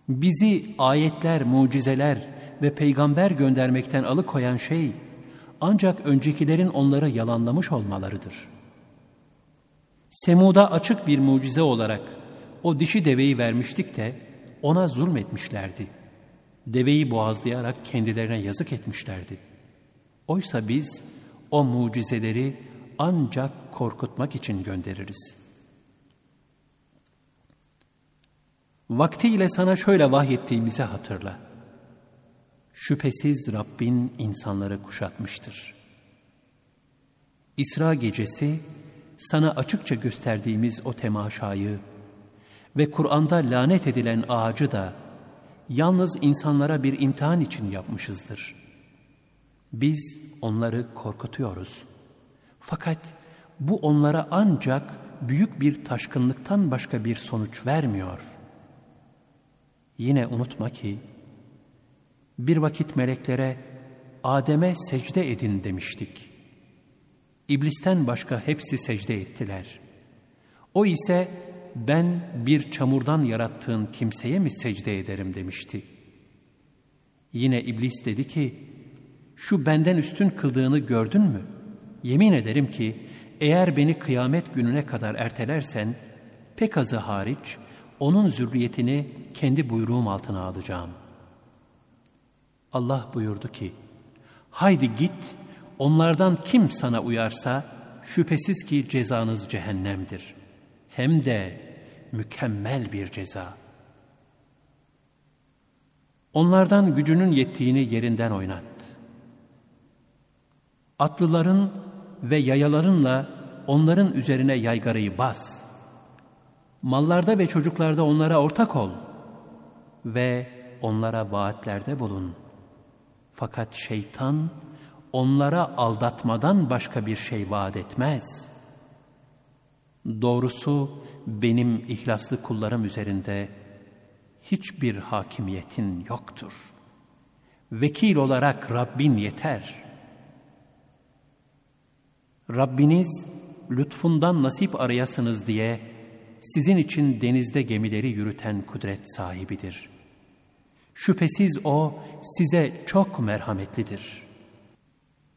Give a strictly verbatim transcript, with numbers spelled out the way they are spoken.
Bizi ayetler, mucizeler ve peygamber göndermekten alıkoyan şey, ancak öncekilerin onları yalanlamış olmalarıdır. Semud'a açık bir mucize olarak o dişi deveyi vermiştik de ona zulmetmişlerdi. Deveyi boğazlayarak kendilerine yazık etmişlerdi. Oysa biz o mucizeleri ancak korkutmak için göndeririz. Vaktiyle sana şöyle vahyettiğimizi hatırla. Şüphesiz Rabbin insanları kuşatmıştır. İsra gecesi sana açıkça gösterdiğimiz o temaşayı ve Kur'an'da lanet edilen ağacı da yalnız insanlara bir imtihan için yapmışızdır. Biz onları korkutuyoruz. Fakat bu onlara ancak büyük bir taşkınlıktan başka bir sonuç vermiyor. Yine unutma ki bir vakit meleklere Adem'e secde edin demiştik. İblisten başka hepsi secde ettiler. O ise ben bir çamurdan yarattığın kimseye mi secde ederim demişti. Yine iblis dedi ki, şu benden üstün kıldığını gördün mü? Yemin ederim ki eğer beni kıyamet gününe kadar ertelersen pek azı hariç onun zürriyetini kendi buyruğum altına alacağım. Allah buyurdu ki, haydi git, onlardan kim sana uyarsa şüphesiz ki cezanız cehennemdir. Hem de mükemmel bir ceza. Onlardan gücünün yettiğini yerinden oynat. Atlıların ve yayalarınla onların üzerine yaygarayı bas. Mallarda ve çocuklarda onlara ortak ol ve onlara vaatlerde bulun. Fakat şeytan onlara aldatmadan başka bir şey vaat etmez. Doğrusu benim ihlaslı kullarım üzerinde hiçbir hakimiyetin yoktur. Vekil olarak Rabbin yeter. Rabbiniz lütfundan nasip arayasınız diye sizin için denizde gemileri yürüten kudret sahibidir. Şüphesiz O size çok merhametlidir.